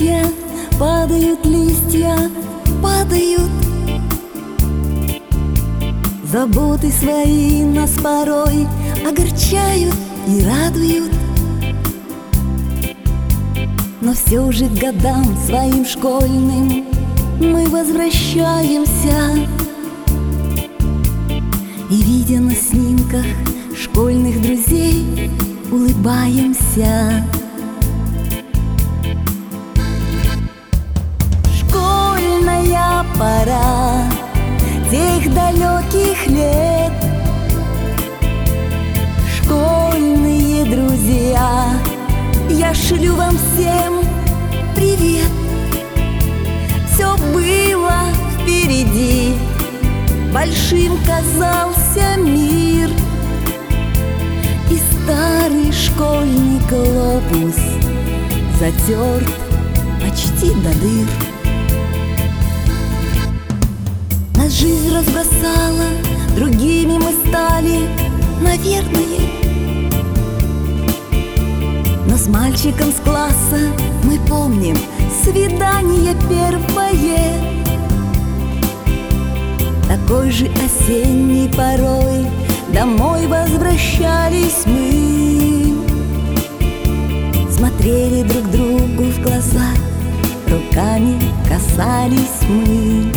листья, падают листья, падают. Заботы свои нас порой огорчают и радуют. Но все же к годам своим школьным мы возвращаемся. И, видя на снимках школьных друзей, улыбаемся. Школьная пора тех далеких лет. Школьные друзья, я шлю вам всем привет. Все было впереди, большим казался мир, и старый школьный глобус затерт почти до дыр. Нас жизнь разбросала, другими мы стали, наверное. Но с мальчиком с класса мы помним свидание первое. Такой же осенней порой домой возвращались мы. Смотрели друг другу в глаза, руками касались мы.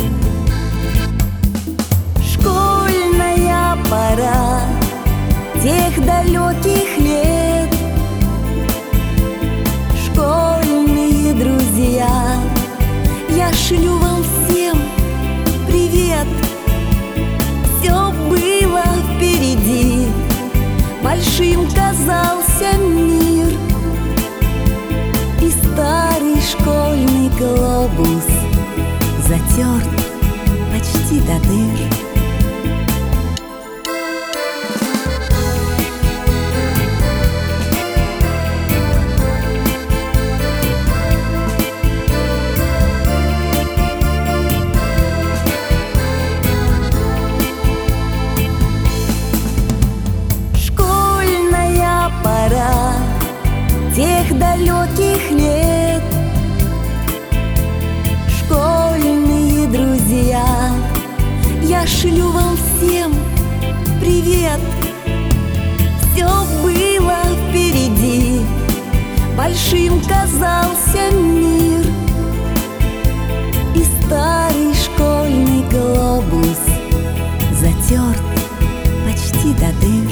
Школьная пора тех далеких лет. Школьные друзья, я шлю вам всем привет. Все было впереди, большим казался мир, и старый школьный глобус затерт почти до дыр. Тех далеких лет. Школьные друзья, я шлю вам всем привет. Все было впереди, большим казался мир, и старый школьный глобус затерт почти до дыр.